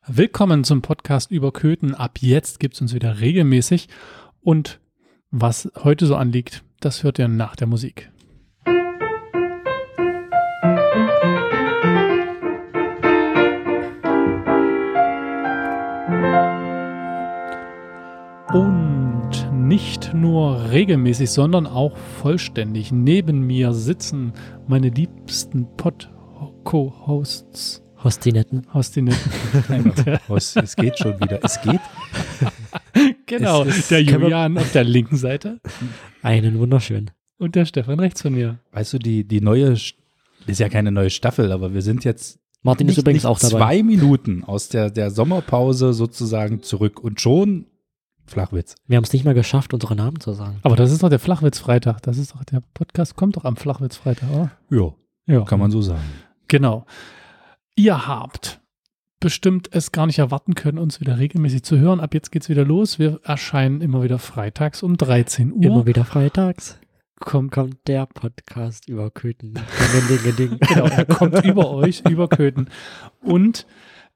Willkommen zum Podcast über Köthen. Ab jetzt gibt es uns wieder regelmäßig. Und was heute so anliegt, das hört ihr nach der Musik. Und nicht nur regelmäßig, sondern auch vollständig. Neben mir sitzen meine liebsten Co-Hosts. Hostinetten. Es geht schon wieder. Es geht. Genau, der Julian auf der linken Seite. Einen wunderschön. Und der Stefan rechts von mir. Weißt du, die neue, ist ja keine neue Staffel, aber wir sind jetzt Martin ist übrigens auch dabei. 2 Minuten aus der Sommerpause sozusagen zurück und schon Flachwitz. Wir haben es nicht mal geschafft, unsere Namen zu sagen. Aber das ist doch der Flachwitz-Freitag. Das ist doch, der Podcast kommt doch am Flachwitz-Freitag, oder? Ja, kann man so sagen. Genau. Ihr habt bestimmt es gar nicht erwarten können, uns wieder regelmäßig zu hören. Ab jetzt geht's wieder los. Wir erscheinen immer wieder freitags um 13 Uhr. Immer wieder freitags kommt der Podcast über Köthen. Genau, er kommt über euch, über Köthen. Und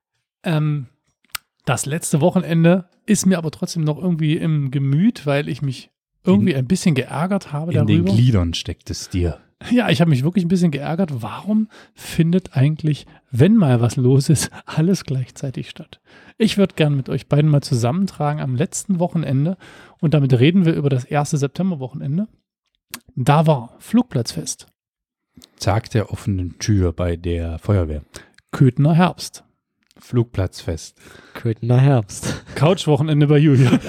das letzte Wochenende ist mir aber trotzdem noch irgendwie im Gemüt, weil ich mich irgendwie ein bisschen geärgert habe darüber. In den Gliedern steckt es dir. Ja, ich habe mich wirklich ein bisschen geärgert. Warum findet eigentlich, wenn mal was los ist, alles gleichzeitig statt? Ich würde gern mit euch beiden mal zusammentragen am letzten Wochenende und damit reden wir über das 1. Septemberwochenende. Da war Flugplatzfest. Tag der offenen Tür bei der Feuerwehr. Köthener Herbst. Flugplatzfest. Köthener Herbst. Couchwochenende bei Julia.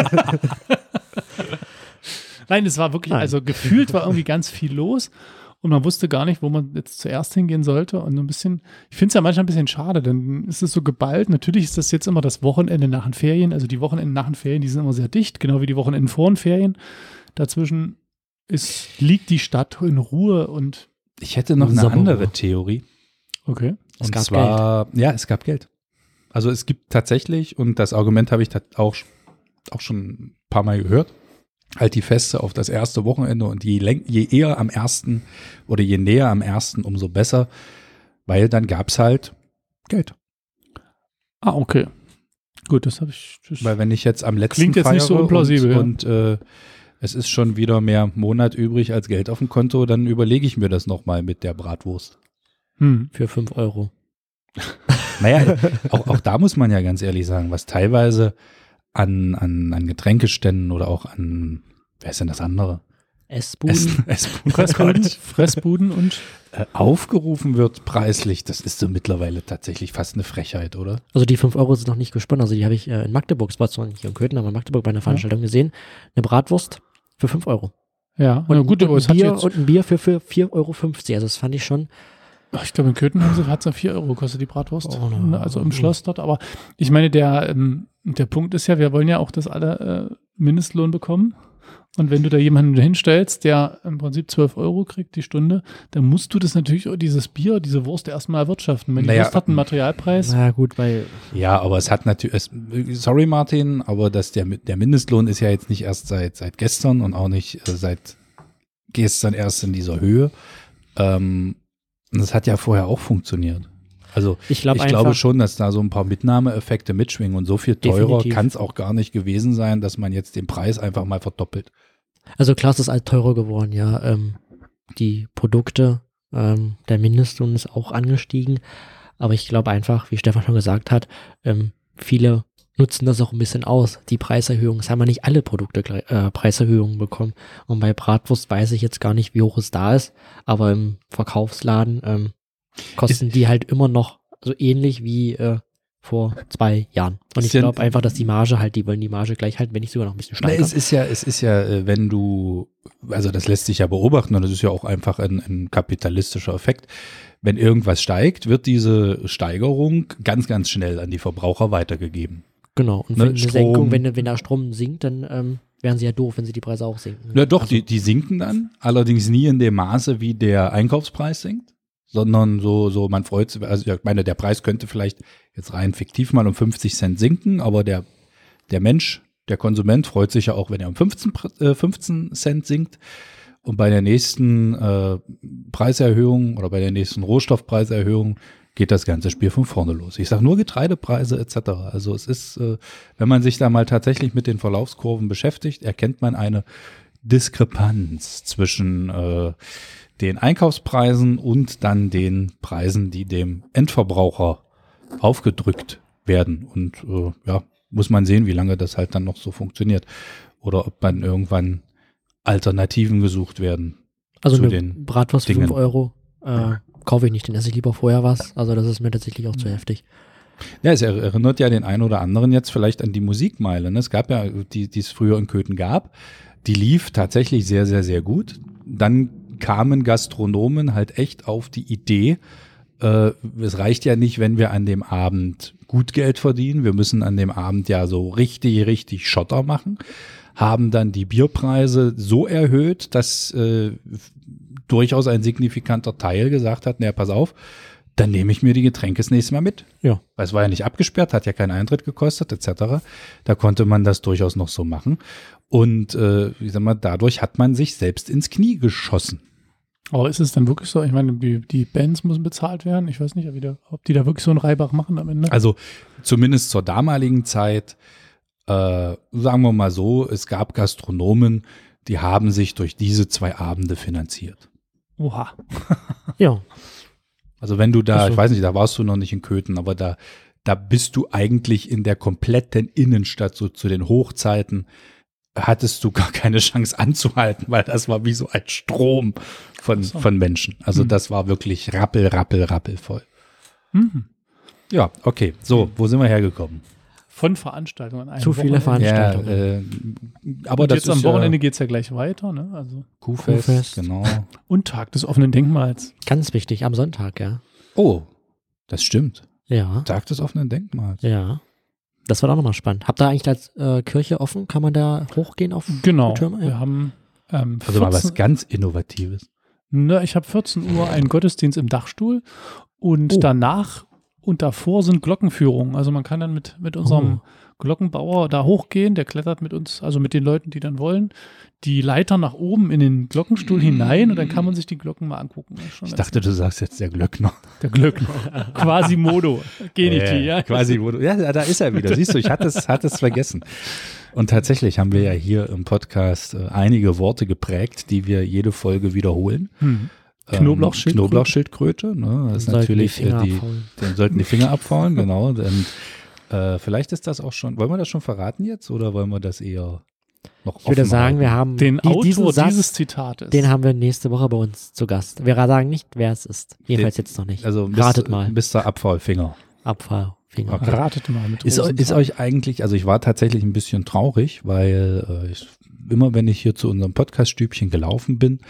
Nein, es war wirklich, also gefühlt war irgendwie ganz viel los und man wusste gar nicht, wo man jetzt zuerst hingehen sollte und so ein bisschen, ich finde es ja manchmal ein bisschen schade, denn es ist so geballt. Natürlich ist das jetzt immer das Wochenende nach den Ferien, also die Wochenenden nach den Ferien, die sind immer sehr dicht, genau wie die Wochenenden vor den Ferien. Dazwischen liegt die Stadt in Ruhe und ich hätte noch eine andere Theorie. Okay. Und zwar, ja, es gab Geld. Also es gibt tatsächlich, und das Argument habe ich auch schon ein paar Mal gehört, halt die Feste auf das erste Wochenende und je eher am ersten oder je näher am ersten, umso besser, weil dann gab es halt Geld. Ah, okay. Gut, das habe ich. Weil wenn ich jetzt am letzten klingt jetzt nicht so unplausibel, und es ist schon wieder mehr Monat übrig als Geld auf dem Konto, dann überlege ich mir das nochmal mit der Bratwurst. Für 5 Euro. Naja, auch da muss man ja ganz ehrlich sagen, was teilweise an Getränkeständen oder auch an, wer ist denn das andere? Essbuden. Fressbuden und aufgerufen wird preislich, das ist so mittlerweile tatsächlich fast eine Frechheit, oder? Also die 5 Euro sind noch nicht gesponnen. Also die habe ich in Magdeburg, es war zwar nicht hier in Köthen, aber in Magdeburg bei einer Veranstaltung gesehen. Eine Bratwurst für 5 Euro. Ja, und, gut, aber und ein Bier für 4,50 Euro. Also das fand ich schon. Ich glaube, in Köthen hat es ja 4 Euro gekostet, die Bratwurst. Oh, no. Also im Schloss dort. Aber ich meine, der Punkt ist ja, wir wollen ja auch, dass alle Mindestlohn bekommen. Und wenn du da jemanden hinstellst, der im Prinzip 12 Euro kriegt die Stunde, dann musst du das natürlich, dieses Bier, diese Wurst erstmal erwirtschaften. Wenn die Wurst hat einen Materialpreis. Na gut, weil. Ja, aber es hat natürlich, sorry Martin, aber der Mindestlohn ist ja jetzt nicht erst seit gestern und auch nicht seit gestern erst in dieser Höhe. Und das hat ja vorher auch funktioniert. Also ich glaube schon, dass da so ein paar Mitnahmeeffekte mitschwingen und so viel teurer kann es auch gar nicht gewesen sein, dass man jetzt den Preis einfach mal verdoppelt. Also klar, es ist halt teurer geworden, ja. Die Produkte, der Mindestlohn ist auch angestiegen, aber ich glaube einfach, wie Stefan schon gesagt hat, viele nutzen das auch ein bisschen aus, die Preiserhöhung. Es haben ja nicht alle Produkte Preiserhöhungen bekommen. Und bei Bratwurst weiß ich jetzt gar nicht, wie hoch es da ist, aber im Verkaufsladen kosten die halt immer noch so ähnlich wie vor 2 Jahren. Und ich glaube einfach, dass die Marge halt, die wollen die Marge gleich halten, wenn nicht sogar noch ein bisschen steigern. Es ist ja, wenn du, also das lässt sich ja beobachten und das ist ja auch einfach ein kapitalistischer Effekt. Wenn irgendwas steigt, wird diese Steigerung ganz, ganz schnell an die Verbraucher weitergegeben. Genau, und wenn Senkung, wenn der Strom sinkt, dann wären sie ja doof, wenn sie die Preise auch sinken. Ja doch, die sinken dann, allerdings nie in dem Maße, wie der Einkaufspreis sinkt, sondern so man freut sich, also ich meine, der Preis könnte vielleicht jetzt rein fiktiv mal um 50 Cent sinken, aber der Mensch, der Konsument freut sich ja auch, wenn er um 15 Cent sinkt. Und bei der nächsten Preiserhöhung oder bei der nächsten Rohstoffpreiserhöhung geht das ganze Spiel von vorne los. Ich sage nur Getreidepreise etc. Also es ist, wenn man sich da mal tatsächlich mit den Verlaufskurven beschäftigt, erkennt man eine Diskrepanz zwischen den Einkaufspreisen und dann den Preisen, die dem Endverbraucher aufgedrückt werden. Und muss man sehen, wie lange das halt dann noch so funktioniert. Oder ob dann irgendwann Alternativen gesucht werden. Also zu eine den Bratwurst für Dingen. 5 Euro kaufe ich nicht, dann esse ich lieber vorher was. Also das ist mir tatsächlich auch zu heftig. Ja, es erinnert ja den einen oder anderen jetzt vielleicht an die Musikmeile. Ne? Es gab ja, die es früher in Köthen gab, die lief tatsächlich sehr, sehr, sehr gut. Dann kamen Gastronomen halt echt auf die Idee, es reicht ja nicht, wenn wir an dem Abend gut Geld verdienen. Wir müssen an dem Abend ja so richtig, richtig Schotter machen. Haben dann die Bierpreise so erhöht, dass durchaus ein signifikanter Teil gesagt hat, naja, pass auf, dann nehme ich mir die Getränke das nächste Mal mit. Ja. Weil es war ja nicht abgesperrt, hat ja keinen Eintritt gekostet, etc. Da konnte man das durchaus noch so machen. Und ich sag mal, dadurch hat man sich selbst ins Knie geschossen. Aber ist es dann wirklich so? Ich meine, die Bands müssen bezahlt werden. Ich weiß nicht, ob die da wirklich so einen Reibach machen am Ende. Also zumindest zur damaligen Zeit, sagen wir mal so, es gab Gastronomen, die haben sich durch diese 2 Abende finanziert. Oha. Ja. Also wenn du da, Ach so. ich weiß nicht, da warst du noch nicht in Köthen, aber da bist du eigentlich in der kompletten Innenstadt, so zu den Hochzeiten, hattest du gar keine Chance anzuhalten, weil das war wie so ein Strom von Menschen. Also das war wirklich rappel voll. Mhm. Ja, okay. So, wo sind wir hergekommen? Von Veranstaltungen. an einem Zu viele Wochenende. Veranstaltungen. Aber Und das jetzt ist am Wochenende ja geht es ja gleich weiter. Ne? Also Kuhfest, genau. und Tag des offenen Denkmals. Ganz wichtig, am Sonntag, ja. Oh, das stimmt. Ja, Tag des offenen Denkmals. ja. Das war auch nochmal spannend. Habt ihr eigentlich als Kirche offen? Kann man da hochgehen auf Genau. die Türme? Ja. Wir haben Also mal was ganz Innovatives. Ne, ich habe 14 Uhr einen Gottesdienst im Dachstuhl und Oh. danach und davor sind Glockenführungen. Also man kann dann mit unserem Glockenbauer da hochgehen, der klettert mit uns, also mit den Leuten, die dann wollen, die Leiter nach oben in den Glockenstuhl hinein und dann kann man sich die Glocken mal angucken. Das ist schon Ich ganz dachte, du sagst jetzt der Glöckner. der Glöckner. Quasimodo. Geniti, ja. Quasi, ja, da ist er wieder. Siehst du, ich hatte es vergessen. Und tatsächlich haben wir ja hier im Podcast einige Worte geprägt, die wir jede Folge wiederholen. Knoblauchschildkröte. Knoblauchschildkröte, ne? Das ist Sollten natürlich, die Finger abfaulen. den sollten die Finger abfaulen, genau. Und vielleicht ist das auch schon, wollen wir das schon verraten jetzt oder wollen wir das eher noch offen Ich würde sagen, halten? wir haben Den diesen Autor Satz, dieses Zitates. den haben wir nächste Woche bei uns zu Gast. Wir sagen nicht, wer es ist. Jedenfalls jetzt noch nicht. Also Ratet mal. Mr. Abfaulfinger. Abfallfinger. Okay. Ratet mal mit Ist Rosenthal. euch eigentlich, also ich war tatsächlich ein bisschen traurig, weil immer wenn ich hier zu unserem Podcast-Stübchen gelaufen bin,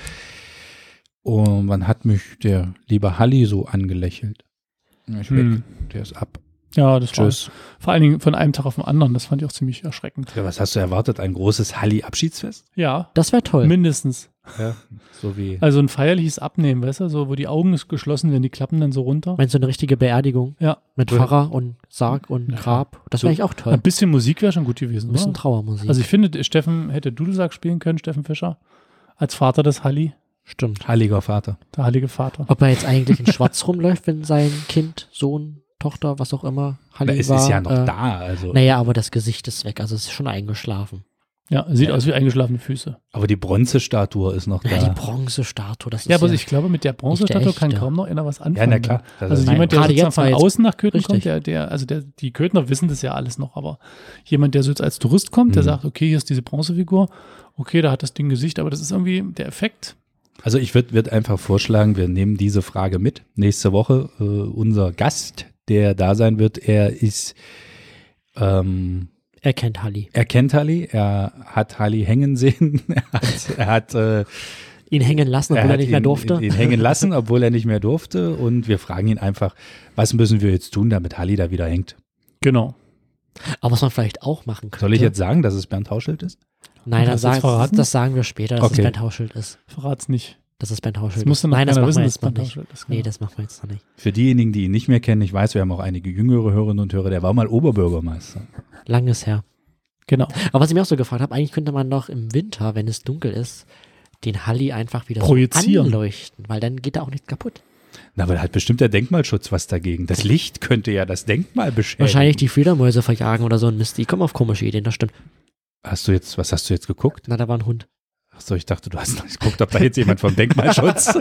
und man hat mich der liebe Halli so angelächelt. Ja, ich weg, der ist ab. Ja, das Tschüss. war vor allen Dingen von einem Tag auf den anderen. Das fand ich auch ziemlich erschreckend. Ja, was hast du erwartet? Ein großes Halli-Abschiedsfest? Ja, Das wäre toll. mindestens. Ja, so wie. Also ein feierliches Abnehmen, weißt du, so wo die Augen geschlossen werden, die klappen dann so runter. Meinst du eine richtige Beerdigung Ja, mit Pfarrer und Sarg und Grab? Das wäre eigentlich auch toll. ein bisschen Musik wäre schon gut gewesen, Ein bisschen oder? Trauermusik. Also ich finde, hätte Dudelsack spielen können, Steffen Fischer, als Vater des Halli, Stimmt. Heiliger Vater. der heilige Vater. Ob er jetzt eigentlich in Schwarz rumläuft, wenn sein Kind, Sohn, Tochter, was auch immer, Halli Es war. ist ja noch da. Also. Naja, aber das Gesicht ist weg, also es ist schon eingeschlafen. Ja, sieht aus wie eingeschlafene Füße. Aber die Bronzestatue ist noch Ja, da. die Bronzestatue, das ist Ja, aber ich glaube, mit der der Bronzestatue kann echte. kaum noch einer was anfangen. Ja, na klar. Das Also ist- jemand, der gerade sozusagen jetzt von war jetzt- außen nach Köthen richtig. kommt, die Köthner wissen das ja alles noch, aber jemand, der so jetzt als Tourist kommt, der sagt, okay, hier ist diese Bronzefigur, okay, da hat das Ding Gesicht, aber das ist irgendwie der Effekt. Also ich würde einfach vorschlagen, wir nehmen diese Frage mit. Nächste Woche unser Gast, der da sein wird, er ist, Er kennt Halli. er kennt Halli, er hat Halli hängen sehen, er hat Ihn hängen lassen, obwohl er nicht mehr durfte. ihn hängen lassen, obwohl er nicht mehr durfte und wir fragen ihn einfach, was müssen wir jetzt tun, damit Halli da wieder hängt? Genau. Aber was man vielleicht auch machen könnte. Soll ich jetzt sagen, dass es Bernd Hauschild ist? Nein, Hast dann du jetzt verraten? das sagen wir später, dass Okay. es Bernd Hauschild ist. Verrat's nicht. Dass es Bernd Hauschild Das ist. musste noch Nein, das keiner machen wissen, wir dass jetzt noch Bernd nicht. Hauschild ist, Nee, genau. das machen wir jetzt noch nicht. Für diejenigen, die ihn nicht mehr kennen, ich weiß, wir haben auch einige jüngere Hörerinnen und Hörer, der war mal Oberbürgermeister. Langes her. Genau. Aber was ich mir auch so gefragt habe, eigentlich könnte man doch im Winter, wenn es dunkel ist, den Halli einfach wieder Projizieren. so anleuchten, weil dann geht da auch nichts kaputt. Na, aber hat bestimmt der Denkmalschutz was dagegen. Das Licht könnte ja das Denkmal beschädigen. Wahrscheinlich die Fledermäuse verjagen oder so ein Mist. Die kommen auf komische Ideen, das stimmt. Was hast du jetzt geguckt? Na, da war ein Hund. Achso, ich dachte, du hast noch nicht geguckt, ob da jetzt jemand vom Denkmalschutz.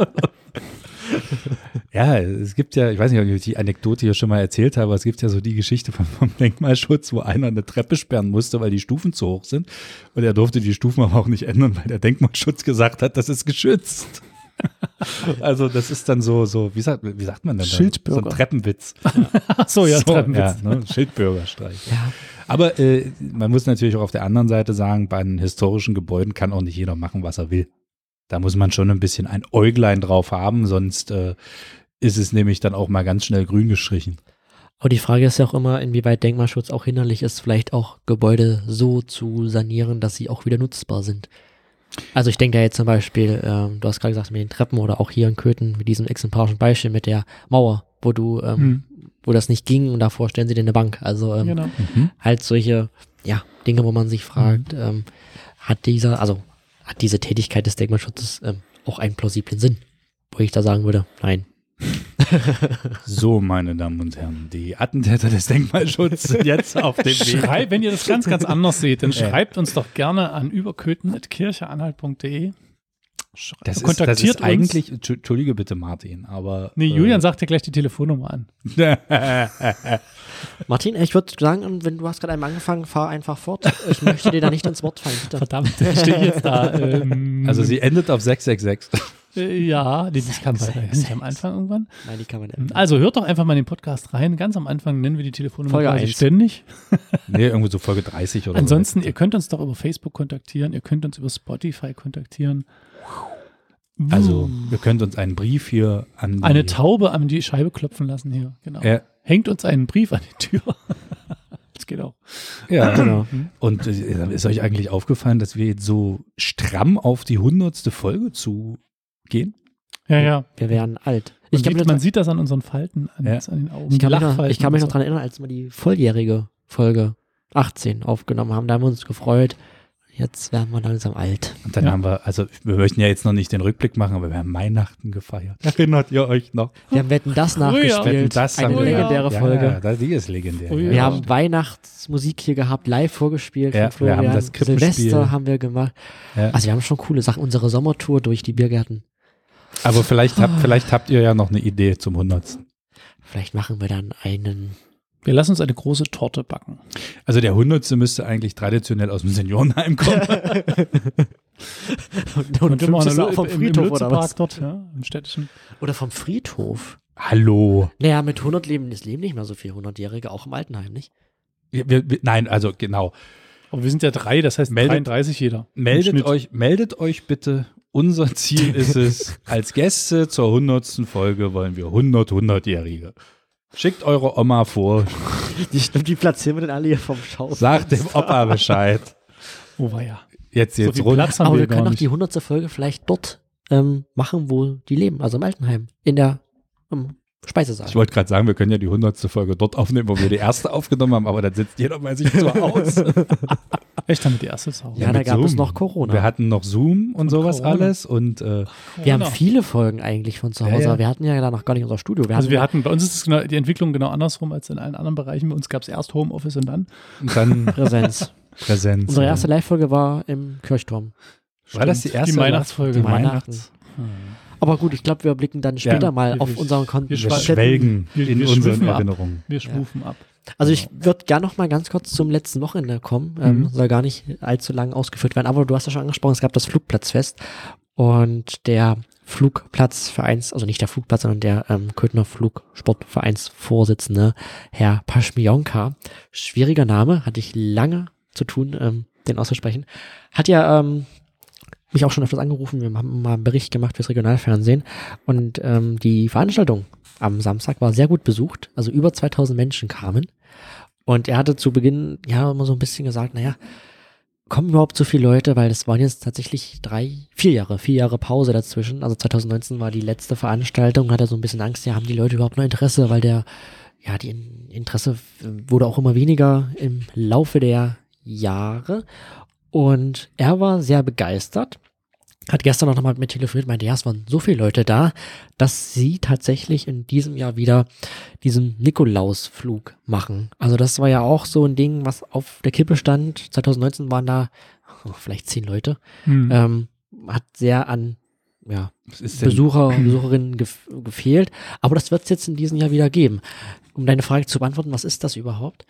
Ja, es gibt ja, ich weiß nicht, ob ich die Anekdote hier schon mal erzählt habe, aber es gibt ja so die Geschichte vom Denkmalschutz, wo einer eine Treppe sperren musste, weil die Stufen zu hoch sind. Und er durfte die Stufen aber auch nicht ändern, weil der Denkmalschutz gesagt hat, das ist geschützt. Also das ist dann so wie sagt man denn? Schildbürger. So ein Treppenwitz. Ach so, ja, Treppenwitz. Ja, ne? Schildbürgerstreich. Ja. Aber man muss natürlich auch auf der anderen Seite sagen, bei den historischen Gebäuden kann auch nicht jeder machen, was er will. Da muss man schon ein bisschen ein Äuglein drauf haben, sonst ist es nämlich dann auch mal ganz schnell grün gestrichen. Aber die Frage ist ja auch immer, inwieweit Denkmalschutz auch hinderlich ist, vielleicht auch Gebäude so zu sanieren, dass sie auch wieder nutzbar sind. Also ich denke da jetzt zum Beispiel, du hast gerade gesagt, mit den Treppen oder auch hier in Köthen mit diesem exemplarischen Beispiel mit der Mauer, wo du, wo das nicht ging und davor stellen sie dir eine Bank. Also Genau. halt solche, ja, Dinge, wo man sich fragt, hat diese Tätigkeit des Denkmalschutzes auch einen plausiblen Sinn? Wo ich da sagen würde, nein. So, meine Damen und Herren, die Attentäter des Denkmalschutzes sind jetzt auf dem Weg. Wenn ihr das ganz, ganz anders seht, dann schreibt uns doch gerne an überköthen@kircheanhalt.de. Das ist eigentlich, entschuldige bitte Martin, aber... Nee, Julian sagt dir gleich die Telefonnummer an. Martin, ich würde sagen, wenn du hast gerade einmal angefangen, fahr einfach fort. Ich möchte dir da nicht ins Wort fallen. Bitte. Verdammt, stehe ich jetzt da. Also sie endet auf 666. Ja, das kann man nicht am Anfang irgendwann. Nein, die kann man nicht. Also hört doch einfach mal in den Podcast rein. Ganz am Anfang nennen wir die Telefonnummer Folge quasi 1. ständig. Nee, irgendwo so Folge 30 oder Ansonsten, so. ihr könnt uns doch über Facebook kontaktieren, ihr könnt uns über Spotify kontaktieren. Also, ihr könnt uns einen Brief hier an Eine Taube an die Scheibe klopfen lassen hier, genau. Hängt uns einen Brief an die Tür. Das geht auch. Ja, Genau. Und ist euch eigentlich aufgefallen, dass wir jetzt so stramm auf die 100. Folge zugehen? Ja. Wir werden alt. Man sieht das an unseren Falten, an den Augen. Ich kann mich Lachfalten noch und so. daran erinnern, als wir die volljährige Folge 18 aufgenommen haben. Da haben wir uns gefreut. Jetzt werden wir langsam alt. Und dann haben wir, also wir möchten ja jetzt noch nicht den Rückblick machen, aber wir haben Weihnachten gefeiert. Erinnert ihr euch noch? Wir haben Wetten, das nachgespielt. Wetten, das eine haben wir. legendäre Folge. Ja, die ist legendär. Oh ja. Wir haben Weihnachtsmusik hier gehabt, live vorgespielt Ja, von Florian. wir haben das Krippenspiel. Silvester haben wir gemacht. Ja. Also wir haben schon coole Sachen. Unsere Sommertour durch die Biergärten. Aber vielleicht habt ihr ja noch eine Idee zum 100. Vielleicht machen wir dann einen. Wir lassen uns eine große Torte backen. Also der 100. müsste eigentlich traditionell aus dem Seniorenheim kommen. Und immer auch vom Friedhof oder was? dort, ja, im städtischen. Oder vom Friedhof. Hallo. Naja, mit 100 leben nicht mehr so viele 100-Jährige, auch im Altenheim, nicht? Nein, also genau. Aber wir sind ja 3, das heißt 33 jeder. Meldet euch bitte. Unser Ziel ist es, als Gäste zur 100. Folge wollen wir 100-Jährige. Schickt eure Oma vor. Die platzieren wir dann alle hier vom Schaus. Sagt dem Opa Bescheid. Oh, war ja. Jetzt So viel rund. Platz haben Aber wir gar können doch nicht. die 100. Folge vielleicht dort machen, wo die leben, also im Altenheim, in der Speisesaal. Ich wollte gerade sagen, wir können ja die 100. Folge dort aufnehmen, wo wir die erste aufgenommen haben, aber dann sitzt jeder bei sich zu Hause. Echt, damit die erste Sau. Ja, da mit gab es Zoom. noch Corona. Wir hatten noch Zoom und sowas Corona. alles und Wir haben viele Folgen eigentlich von zu Hause. Ja. Wir hatten ja da noch gar nicht unser Studio. Bei uns ist es genau, die Entwicklung genau andersrum als in allen anderen Bereichen. Bei uns gab es erst Homeoffice und dann. dann Präsenz. Präsenz. Unsere erste Live-Folge war im Kirchturm. War das die erste? Die Weihnachtsfolge. Die Weihnachten. Aber gut, ich glaube, wir blicken dann später mal auf unseren Konten. Wir schwelgen Wir in schwufen unseren ab. Erinnerungen. Wir schwufen ab. Also ich würde gerne noch mal ganz kurz zum letzten Wochenende kommen. Soll gar nicht allzu lang ausgeführt werden. Aber du hast ja schon angesprochen, es gab das Flugplatzfest. Und der Flugplatzvereins, also nicht der Flugplatz, sondern der Köthener Flugsportvereinsvorsitzende, Herr Paschmionka, schwieriger Name, hatte ich lange zu tun, den auszusprechen, hat ja mich auch schon öfters angerufen. Wir haben mal einen Bericht gemacht fürs Regionalfernsehen. Und die Veranstaltung am Samstag war sehr gut besucht. Also über 2000 Menschen kamen. Und er hatte zu Beginn ja immer so ein bisschen gesagt, naja, kommen überhaupt so viele Leute, weil das waren jetzt tatsächlich 4 Jahre Pause dazwischen. Also 2019 war die letzte Veranstaltung, hat er so ein bisschen Angst, ja, haben die Leute überhaupt noch Interesse, weil die Interesse wurde auch immer weniger im Laufe der Jahre. Und er war sehr begeistert, hat gestern auch nochmal mit mir telefoniert, meinte, ja, es waren so viele Leute da, dass sie tatsächlich in diesem Jahr wieder diesen Nikolausflug machen. Also das war ja auch so ein Ding, was auf der Kippe stand. 2019 waren da vielleicht 10 Leute. Hat sehr an Besucherinnen gefehlt. Aber das wird es jetzt in diesem Jahr wieder geben. Um deine Frage zu beantworten, was ist das überhaupt?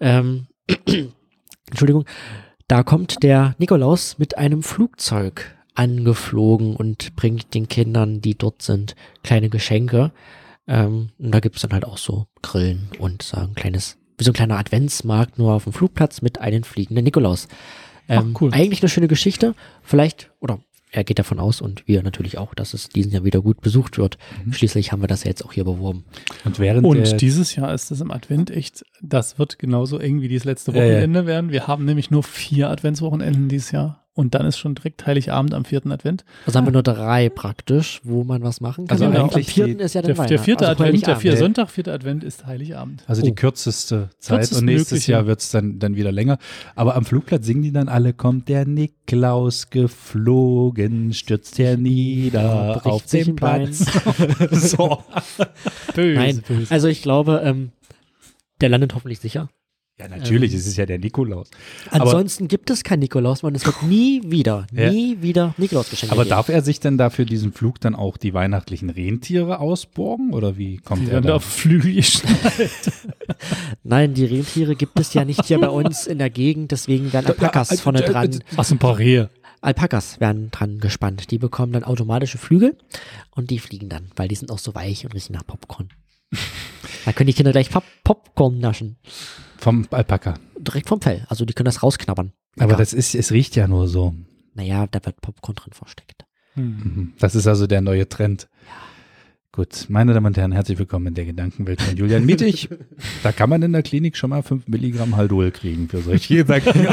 Entschuldigung. Da kommt der Nikolaus mit einem Flugzeug angeflogen und bringt den Kindern, die dort sind, kleine Geschenke. Und da gibt es dann halt auch so Grillen und so ein kleines, wie so ein kleiner Adventsmarkt nur auf dem Flugplatz mit einem fliegenden Nikolaus. Cool. Eigentlich eine schöne Geschichte. Vielleicht, oder er geht davon aus und wir natürlich auch, dass es diesen Jahr wieder gut besucht wird. Schließlich haben wir das ja jetzt auch hier beworben. Und dieses Jahr ist es im Advent echt, das wird genauso eng wie dieses letzte Wochenende werden. Wir haben nämlich nur 4 Adventswochenenden dieses Jahr. Und dann ist schon direkt Heiligabend am 4. Advent. Also haben wir nur 3 praktisch, wo man was machen kann. Also genau. eigentlich am 4. ist ja dann der 4. also Advent, der 4. Sonntag, 4. Advent ist Heiligabend. Also die kürzeste Zeit und nächstes Jahr wird es dann wieder länger. Aber am Flugplatz singen die dann alle, kommt der Niklaus geflogen, stürzt hernieder auf dem Platz. So. Böse, Nein, böse. Also ich glaube, der landet hoffentlich sicher. Ja, natürlich, es ist ja der Nikolaus. Ansonsten gibt es keinen Nikolaus, man, es wird nie wieder Nikolausgeschenke Aber geben. darf er sich denn da für diesen Flug dann auch die weihnachtlichen Rentiere ausborgen oder wie kommt er da? Auf Flügel geschnallt. Nein, die Rentiere gibt es ja nicht hier bei uns in der Gegend, deswegen werden Alpakas vorne dran. Ach, so ein paar Rehe. Alpakas werden dran gespannt. Die bekommen dann automatische Flügel und die fliegen dann, weil die sind auch so weich und riechen nach Popcorn. Da können die Kinder gleich Popcorn naschen. Vom Alpaka. Direkt vom Fell. Also die können das rausknabbern. Aber es riecht ja nur so. Naja, da wird Popcorn drin versteckt. Das ist also der neue Trend. Ja. Gut, meine Damen und Herren, herzlich willkommen in der Gedankenwelt von Julian Mittig. Da kann man in der Klinik schon mal 5 Milligramm Haldol kriegen für solche Gedanken.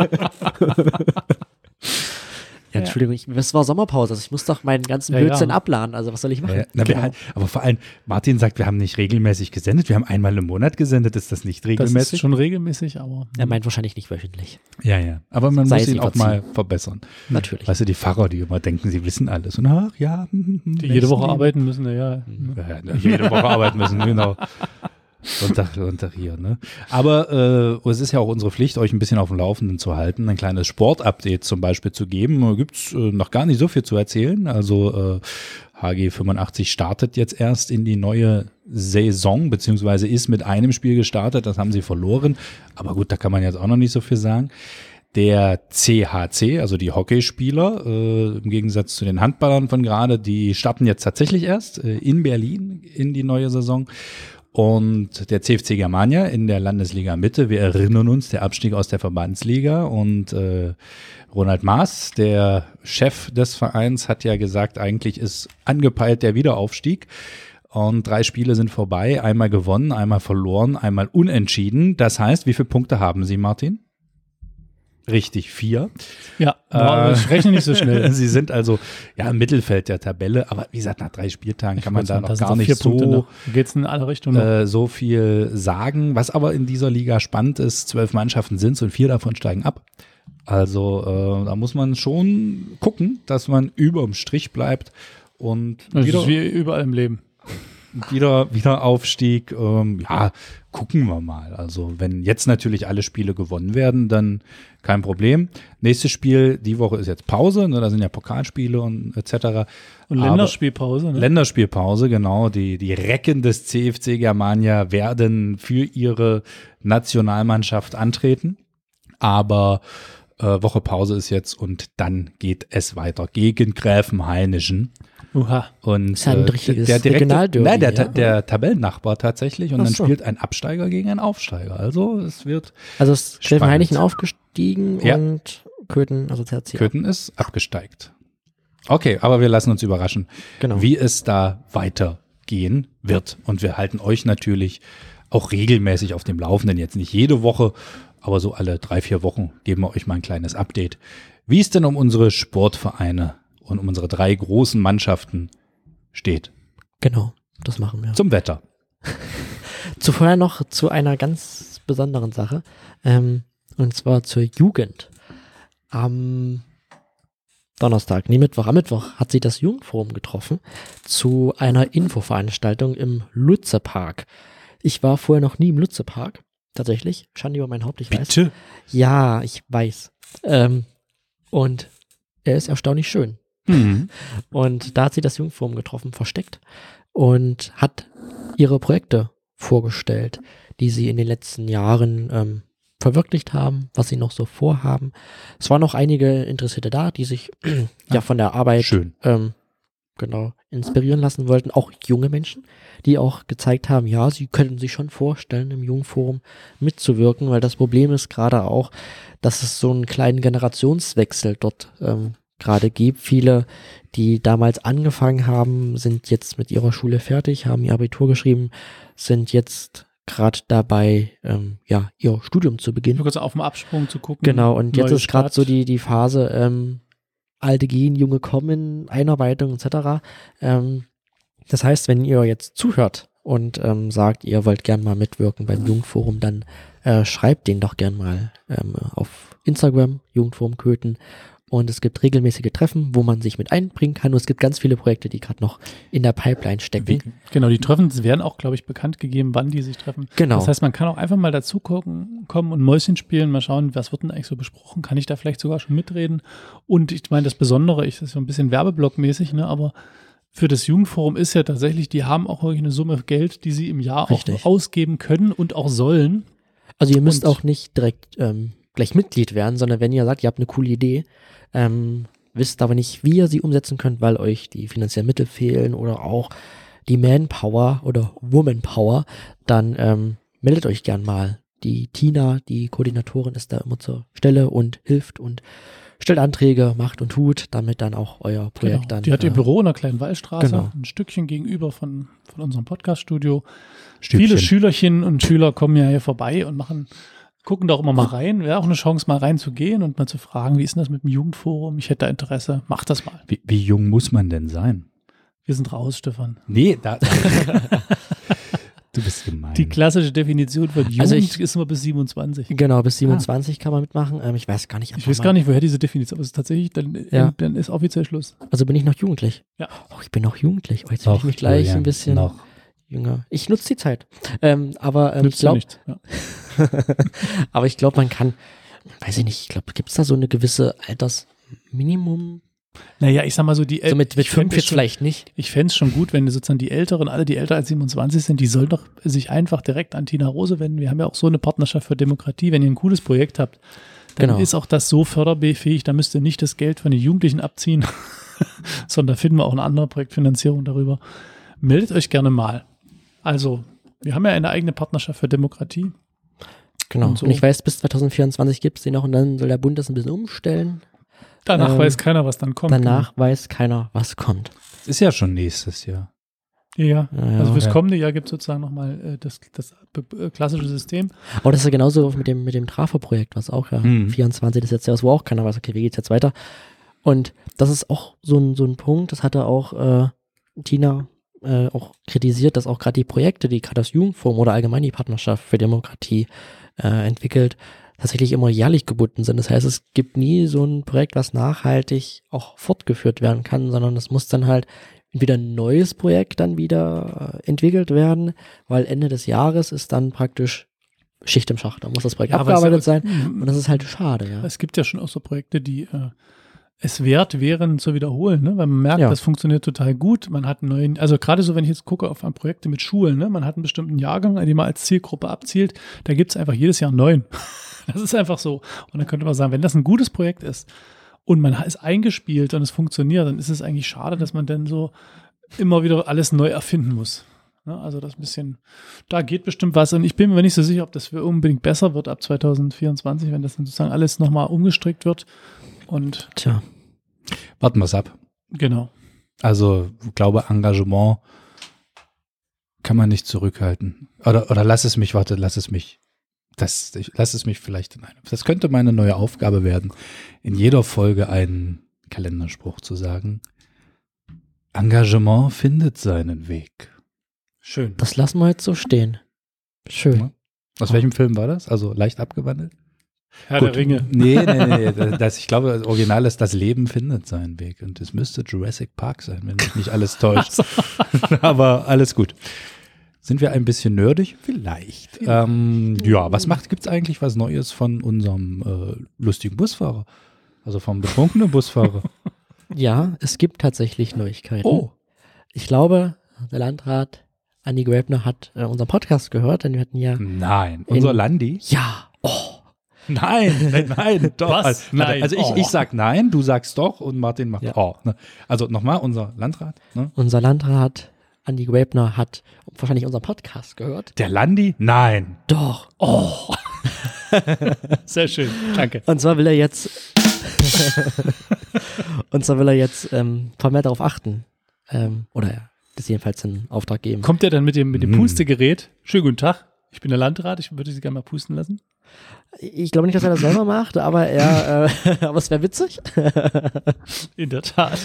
Ja, Entschuldigung, es war Sommerpause, also ich muss doch meinen ganzen Blödsinn abladen, also was soll ich machen? Aber vor allem, Martin sagt, wir haben nicht regelmäßig gesendet, wir haben einmal im Monat gesendet, ist das nicht regelmäßig? Das ist schon regelmäßig, aber... Er meint wahrscheinlich nicht wöchentlich. Ja, aber man muss ihn auch mal verbessern. Natürlich. Weißt du, die Pfarrer, die immer denken, sie wissen alles und die jede Woche arbeiten müssen, jede Woche arbeiten müssen, genau. Sonntag hier, ne? Aber es ist ja auch unsere Pflicht, euch ein bisschen auf dem Laufenden zu halten, ein kleines Sportupdate zum Beispiel zu geben. Da gibt's noch gar nicht so viel zu erzählen. Also HG 85 startet jetzt erst in die neue Saison, beziehungsweise ist mit einem Spiel gestartet, das haben sie verloren. Aber gut, da kann man jetzt auch noch nicht so viel sagen. Der CHC, also die Hockeyspieler, im Gegensatz zu den Handballern von gerade, die starten jetzt tatsächlich erst in Berlin in die neue Saison. Und der CFC Germania in der Landesliga Mitte, wir erinnern uns, der Abstieg aus der Verbandsliga und Ronald Maaß, der Chef des Vereins, hat ja gesagt, eigentlich ist angepeilt der Wiederaufstieg und 3 Spiele sind vorbei, einmal gewonnen, einmal verloren, einmal unentschieden. Das heißt, wie viele Punkte haben Sie, Martin? Richtig, 4. Ja, ich rechne nicht so schnell. Sie sind also im Mittelfeld der Tabelle, aber wie gesagt, nach 3 Spieltagen kann man da noch gar nicht so geht's in alle Richtungen so viel sagen. Was aber in dieser Liga spannend ist, 12 Mannschaften sind es und 4 davon steigen ab. Also da muss man schon gucken, dass man überm Strich bleibt und das ist wie überall im Leben. Wieder Aufstieg, gucken wir mal. Also wenn jetzt natürlich alle Spiele gewonnen werden, dann kein Problem. Nächstes Spiel, die Woche ist jetzt Pause, ne, da sind ja Pokalspiele und etc. Und Länderspielpause. Ne? Länderspielpause, genau. Die Recken des CFC Germania werden für ihre Nationalmannschaft antreten. Aber Woche Pause ist jetzt und dann geht es weiter gegen Gräfenhainischen. Uha. Und das ist ein richtiges Regionalderby. Der Tabellennachbar tatsächlich. Und dann spielt ein Absteiger gegen einen Aufsteiger. Also es wird ist Gräfenhainichen aufgestiegen und Köthen, also CHC. Köthen ist abgesteigt. Okay, aber wir lassen uns überraschen, wie es da weitergehen wird. Und wir halten euch natürlich auch regelmäßig auf dem Laufenden. Jetzt nicht jede Woche, aber so alle 3-4 Wochen geben wir euch mal ein kleines Update. Wie es denn um unsere Sportvereine und um unsere 3 großen Mannschaften steht. Genau, das machen wir. Zum Wetter. Zuvor noch zu einer ganz besonderen Sache, und zwar zur Jugend. Am Donnerstag, nee, Mittwoch. Am Mittwoch hat sich das Jugendforum getroffen zu einer Infoveranstaltung im Lutze-Park. Ich war vorher noch nie im Lutze-Park, tatsächlich. Schande über mein Haupt, ich weiß. Bitte? Ja, ich weiß. Und er ist erstaunlich schön. Mhm. Und da hat sich das Jugendforum getroffen, versteckt, und hat ihre Projekte vorgestellt, die sie in den letzten Jahren verwirklicht haben, was sie noch so vorhaben. Es waren noch einige Interessierte da, die sich ja von der Arbeit Schön. Genau inspirieren lassen wollten. Auch junge Menschen, die auch gezeigt haben, ja, sie können sich schon vorstellen, im Jugendforum mitzuwirken, weil das Problem ist gerade auch, dass es so einen kleinen Generationswechsel dort gerade gibt. Viele, die damals angefangen haben, sind jetzt mit ihrer Schule fertig, haben ihr Abitur geschrieben, sind jetzt gerade dabei, ihr Studium zu beginnen. Nur kurz auf dem Absprung zu gucken. Genau, und jetzt neue ist gerade Stadt. so die Phase, Alte gehen, Junge kommen, Einarbeitung etc. Das heißt, wenn ihr jetzt zuhört und sagt, ihr wollt gern mal mitwirken beim Jugendforum, dann schreibt den doch gern mal auf Instagram, Jugendforum Köthen. Und es gibt regelmäßige Treffen, wo man sich mit einbringen kann. Und es gibt ganz viele Projekte, die gerade noch in der Pipeline stecken. Genau, die Treffen werden auch, glaube ich, bekannt gegeben, wann die sich treffen. Genau. Das heißt, man kann auch einfach mal dazu kommen und Mäuschen spielen, mal schauen, was wird denn eigentlich so besprochen? Kann ich da vielleicht sogar schon mitreden? Und ich meine, das Besondere, das ist so ein bisschen Werbeblockmäßig, ne, aber für das Jugendforum ist ja tatsächlich, die haben auch wirklich eine Summe Geld, die sie im Jahr Richtig. auch ausgeben können und auch sollen. Also ihr müsst Und- auch nicht direkt gleich Mitglied werden, sondern wenn ihr sagt, ihr habt eine coole Idee, wisst aber nicht, wie ihr sie umsetzen könnt, weil euch die finanziellen Mittel fehlen oder auch die Manpower oder Womanpower, dann meldet euch gern mal. Die Tina, die Koordinatorin, ist da immer zur Stelle und hilft und stellt Anträge, macht und tut, damit dann auch euer Projekt Genau. dann. Die hat ihr Büro in der kleinen Wallstraße, genau. ein Stückchen gegenüber von unserem Podcast-Studio. Stübchen. Viele Schülerchen und Schüler kommen ja hier vorbei und gucken da auch immer mal rein. Wäre auch eine Chance, mal reinzugehen und mal zu fragen, wie ist denn das mit dem Jugendforum? Ich hätte da Interesse. Mach das mal. Wie jung muss man denn sein? Wir sind raus, Stefan. Nee, du bist gemein. Die klassische Definition von Jugend Also ist immer bis 27. Genau, bis 27 kann man mitmachen. Ich weiß gar nicht. Ich weiß gar nicht, woher diese Definition ist, aber es ist tatsächlich, Ja. dann ist offiziell Schluss. Also bin ich noch jugendlich? Ja. Oh, ich bin noch jugendlich. Oh, jetzt fühle ich Noch, mich gleich Julian, ein bisschen noch. jünger. Ich nutze die Zeit. Aber ich Nützt ja glaube, nichts. Ja. aber ich glaube, man kann, weiß ich nicht, ich glaube, gibt es da so eine gewisse Altersminimum? Naja, ich sag mal so, die So mit ich fänd 5 es jetzt schon- vielleicht nicht. Ich fände es schon gut, wenn sozusagen die Älteren, alle, die älter als 27 sind, die sollen doch sich einfach direkt an Tina Rose wenden. Wir haben ja auch so eine Partnerschaft für Demokratie. Wenn ihr ein cooles Projekt habt, dann Genau. ist auch das so förderbefähig, da müsst ihr nicht das Geld von den Jugendlichen abziehen, sondern da finden wir auch eine andere Projektfinanzierung darüber. Meldet euch gerne mal. Also, wir haben ja eine eigene Partnerschaft für Demokratie. Genau. Und so. Und ich weiß, bis 2024 gibt es die noch und dann soll der Bund das ein bisschen umstellen. Danach weiß keiner, was dann kommt. Danach weiß keiner, was kommt. Ist ja schon nächstes Jahr. Ja. Ja, Also fürs ja. kommende Jahr gibt es sozusagen nochmal das klassische System. Aber das ist ja genauso mit dem Trafo-Projekt, was auch ja 24 des letzten Jahres, wo auch keiner weiß, okay, wie geht's jetzt weiter? Und das ist auch so ein Punkt, das hatte auch Tina auch kritisiert, dass auch gerade die Projekte, die gerade das Jugendforum oder allgemein die Partnerschaft für Demokratie entwickelt, tatsächlich immer jährlich gebunden sind. Das heißt, es gibt nie so ein Projekt, was nachhaltig auch fortgeführt werden kann, sondern es muss dann halt entweder ein neues Projekt dann wieder entwickelt werden, weil Ende des Jahres ist dann praktisch Schicht im Schacht. Da muss das Projekt Ja, aber abgearbeitet es- sein und das ist halt schade, ja. Es gibt ja schon auch so Projekte, die es wert wären zu wiederholen, ne? Weil man merkt, Ja. das funktioniert total gut. Man hat einen neuen, also gerade so, wenn ich jetzt gucke auf Projekte mit Schulen, ne? Man hat einen bestimmten Jahrgang, an dem man als Zielgruppe abzielt, da gibt es einfach jedes Jahr einen neuen. Das ist einfach so. Und dann könnte man sagen, wenn das ein gutes Projekt ist und man ist eingespielt und es funktioniert, dann ist es eigentlich schade, dass man dann so immer wieder alles neu erfinden muss. Ne? Also das ein bisschen, da geht bestimmt was. Und ich bin mir nicht so sicher, ob das unbedingt besser wird ab 2024, wenn das dann sozusagen alles nochmal umgestrickt wird. Und Tja, Warten wir es ab. genau. Also, ich glaube, Engagement kann man nicht zurückhalten. Oder lass es mich vielleicht in einem. Das könnte meine neue Aufgabe werden, in jeder Folge einen Kalenderspruch zu sagen. Engagement findet seinen Weg. Schön. das lassen wir jetzt so stehen. Schön. Ja. Aus welchem Film war das? Also leicht abgewandelt? Herr der Ringe. Nee. Ich glaube, das Original ist, das Leben findet seinen Weg. Und es müsste Jurassic Park sein, wenn mich nicht alles täuscht. Aber alles gut. Sind wir ein bisschen nerdig? Vielleicht. Gibt's eigentlich was Neues von unserem lustigen Busfahrer? Also vom betrunkenen Busfahrer? Ja, es gibt tatsächlich Neuigkeiten. Oh. Ich glaube, der Landrat Andi Grabner hat unseren Podcast gehört, denn wir hatten ja... Nein, unser Landi? Ja, Nein, doch. Was? Nein. Also ich sag nein, du sagst doch und Martin macht ne? Also nochmal, unser Landrat. Ne? Unser Landrat Andi Grabner hat wahrscheinlich unseren Podcast gehört. Der Landi? Nein. Doch. Oh. Sehr schön, danke. Und zwar will er jetzt vermehrt darauf achten. Oder das jedenfalls in Auftrag geben. Kommt er dann mit dem Pustegerät? Schönen guten Tag, ich bin der Landrat, ich würde Sie gerne mal pusten lassen. Ich glaube nicht, dass er das selber macht, aber aber es wäre witzig. In der Tat.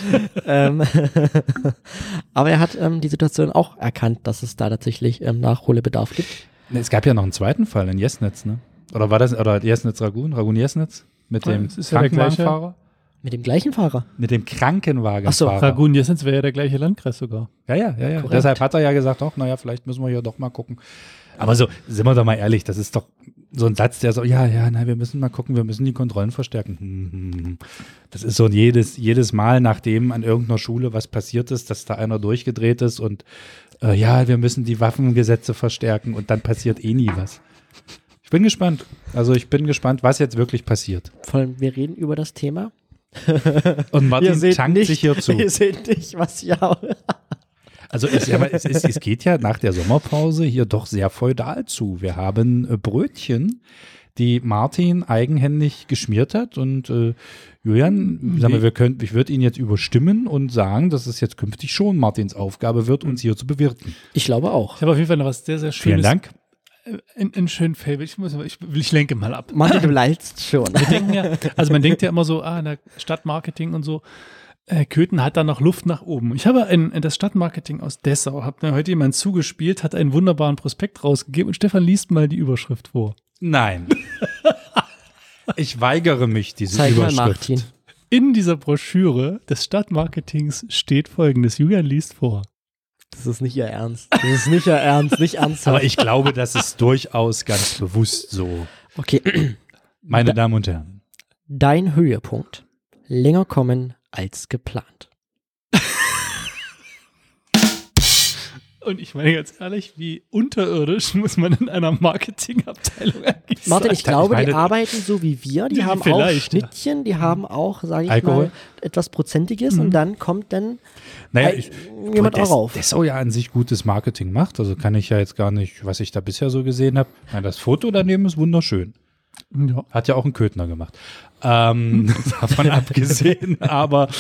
Aber er hat die Situation auch erkannt, dass es da tatsächlich Nachholbedarf gibt. Es gab ja noch einen zweiten Fall in Jesnitz, ne? Oder Jesnitz-Ragun, Ragun-Jesnitz mit dem Krankenwagenfahrer? Mit dem gleichen Fahrer? Mit dem Krankenwagenfahrer. Achso, Ragun Jesnitz wäre ja der gleiche Landkreis sogar. Ja. Korrekt. Deshalb hat er ja gesagt, vielleicht müssen wir hier doch mal gucken. Aber so, sind wir doch mal ehrlich, das ist doch so ein Satz, der so, wir müssen mal gucken, wir müssen die Kontrollen verstärken. Das ist so jedes Mal, nachdem an irgendeiner Schule was passiert ist, dass da einer durchgedreht ist und wir müssen die Waffengesetze verstärken und dann passiert eh nie was. Ich bin gespannt. Also ich bin gespannt, was jetzt wirklich passiert. Vor allem, wir reden über das Thema. Und Martin tankt sich hier zu. Ihr seht nicht, was Also es geht ja nach der Sommerpause hier doch sehr feudal zu. Wir haben Brötchen, die Martin eigenhändig geschmiert hat und Julian, ich würde ihn jetzt überstimmen und sagen, dass es jetzt künftig schon Martins Aufgabe wird, uns hier zu bewirten. Ich glaube auch. Ich habe auf jeden Fall noch was sehr, sehr Schönes. Vielen Dank. Ein schönen Fable. Ich lenke mal ab. Martin, du leidst schon. Man denkt ja immer so, in der Stadtmarketing und so, Köthen hat da noch Luft nach oben. Ich habe das Stadtmarketing aus Dessau, hat mir heute jemand zugespielt, hat einen wunderbaren Prospekt rausgegeben und Stefan liest mal die Überschrift vor. Nein. Ich weigere mich, diese Zeig Überschrift. mal, Martin. In dieser Broschüre des Stadtmarketings steht Folgendes. Julian liest vor. Das ist nicht Ihr Ernst. Das ist nicht Ihr Ernst, nicht ernsthaft. Aber ich glaube, das ist durchaus ganz bewusst so. Okay. Meine Damen und Herren. Dein Höhepunkt. Länger kommen als geplant. Und ich meine ganz ehrlich, wie unterirdisch muss man in einer Marketingabteilung eigentlich sein? Martin, ich glaube, die arbeiten so wie wir. Die haben auch Schnittchen, die haben auch, sage ich Alkohol? mal, etwas Prozentiges und dann kommt dann jemand auch rauf. Dessau ja an sich gutes Marketing macht, also kann ich ja jetzt gar nicht, was ich da bisher so gesehen habe. Das Foto daneben ist wunderschön. Ja. Hat ja auch ein Köthner gemacht. Davon abgesehen, aber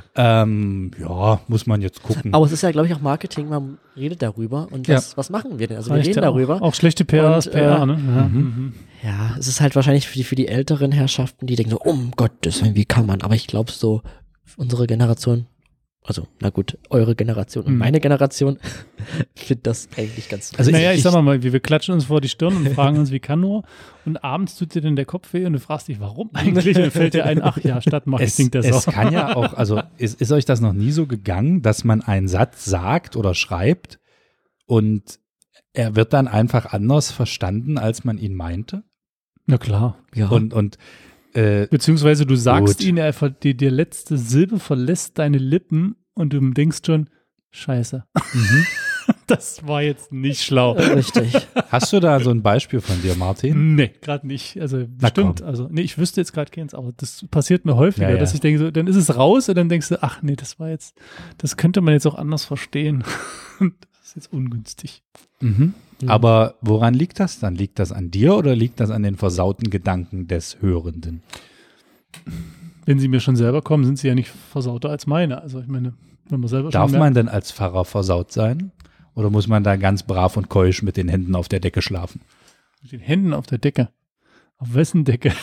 muss man jetzt gucken. Aber es ist ja, glaube ich, auch Marketing, man redet darüber und was machen wir denn? Also wir reden darüber. Auch schlechte PR ist PR, ne? Ja, es ist halt wahrscheinlich für die älteren Herrschaften, die denken so, um Gottes Willen, wie kann man? Aber ich glaube so, unsere Generation, also na gut, eure Generation und meine Generation, findet das eigentlich ganz also ich sag mal, wir klatschen uns vor die Stirn und fragen uns, wie kann nur? Und abends tut dir dann der Kopf weh und du fragst dich, warum eigentlich? Und dann fällt dir ein, ach ja, Stadtmarketing das auch. Es kann ja auch, also ist euch das noch nie so gegangen, dass man einen Satz sagt oder schreibt und er wird dann einfach anders verstanden, als man ihn meinte? Na klar. Ja. Und beziehungsweise du sagst ihn, die letzte Silbe verlässt deine Lippen und du denkst schon, scheiße. Das war jetzt nicht schlau. Richtig. Hast du da so ein Beispiel von dir, Martin? Nee, gerade nicht. Also bestimmt. Also ich wüsste jetzt gerade keins, aber das passiert mir häufiger, dass ich denke, so, dann ist es raus und dann denkst du, ach nee, das könnte man jetzt auch anders verstehen. Das ist jetzt ungünstig. Aber woran liegt das dann? Liegt das an dir oder liegt das an den versauten Gedanken des Hörenden? Wenn sie mir schon selber kommen, sind sie ja nicht versauter als meine. Also ich meine, wenn man selber Darf schon man denn als Pfarrer versaut sein? Oder muss man da ganz brav und keusch mit den Händen auf der Decke schlafen? Mit den Händen auf der Decke? Auf wessen Decke?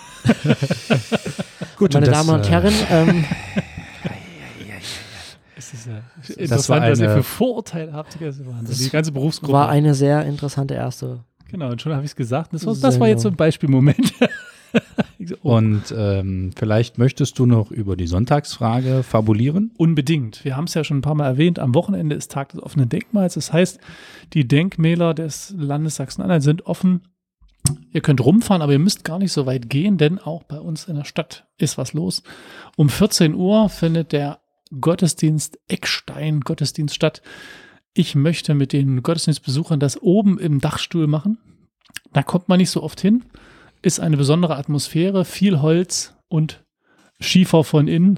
Gut, meine Damen und Herren, es ist ja interessant, was ihr für Vorurteile habt. Die ganze Berufsgruppe. War eine sehr interessante erste. Genau, und schon habe ich es gesagt. Das war jetzt so ein Beispielmoment. Ich so, oh. Und vielleicht möchtest du noch über die Sonntagsfrage fabulieren? Unbedingt. Wir haben es ja schon ein paar Mal erwähnt. Am Wochenende ist Tag des offenen Denkmals. Das heißt, die Denkmäler des Landes Sachsen-Anhalt sind offen. Ihr könnt rumfahren, aber ihr müsst gar nicht so weit gehen, denn auch bei uns in der Stadt ist was los. Um 14 Uhr findet der Gottesdienst Eckstein-Gottesdienst statt. Ich möchte mit den Gottesdienstbesuchern das oben im Dachstuhl machen. Da kommt man nicht so oft hin. Ist eine besondere Atmosphäre, viel Holz und Schiefer von innen.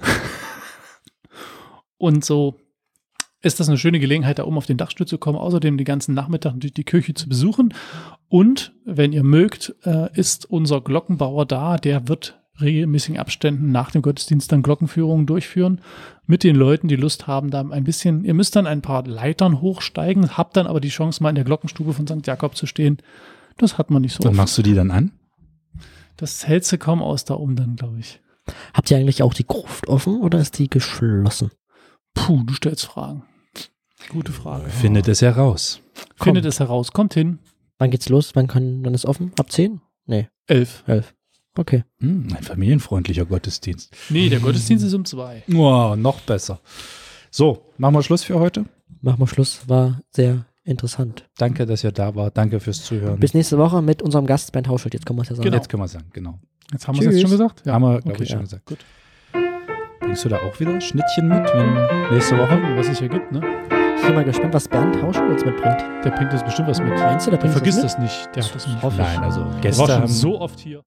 Und so ist das eine schöne Gelegenheit, da oben auf den Dachstuhl zu kommen. Außerdem den ganzen Nachmittag natürlich die Kirche zu besuchen. Und wenn ihr mögt, ist unser Glockenbauer da. Der wird regelmäßigen Abständen nach dem Gottesdienst dann Glockenführungen durchführen mit den Leuten, die Lust haben, da ein bisschen. Ihr müsst dann ein paar Leitern hochsteigen, habt dann aber die Chance, mal in der Glockenstube von St. Jakob zu stehen. Das hat man nicht so Und oft. machst du die dann an? Das hältst du kaum aus da oben dann, glaube ich. Habt ihr eigentlich auch die Gruft offen oder ist die geschlossen? Puh, du stellst Fragen. Gute Frage. Findet es heraus. Findet es heraus. Kommt hin. Wann geht's los? Wann ist offen? Ab 10? Nee, 11. 11. Okay. Ein familienfreundlicher Gottesdienst. Nee, der Gottesdienst ist um 2. Oh, noch besser. So, machen wir Schluss für heute. Machen wir Schluss. War sehr interessant. Danke, dass ihr da wart. Danke fürs Zuhören. Bis nächste Woche mit unserem Gast Bernd Hauschild. Jetzt können wir es ja sagen. Genau. Jetzt können wir sagen, genau. Jetzt haben wir es jetzt schon gesagt? Haben wir, glaube Okay, ich, schon ja. gesagt. Gut. Bringst du da auch wieder Schnittchen mit, wenn nächste Woche? Was es hier gibt, ne? Ich bin mal gespannt, was Bernd Hauschild uns mitbringt. Der bringt jetzt bestimmt was mit. Meinst du, der Der bringt vergisst was das nicht. Der hat das nicht. Hoffe ich. Nein, also Der Gäste war schon haben so oft hier.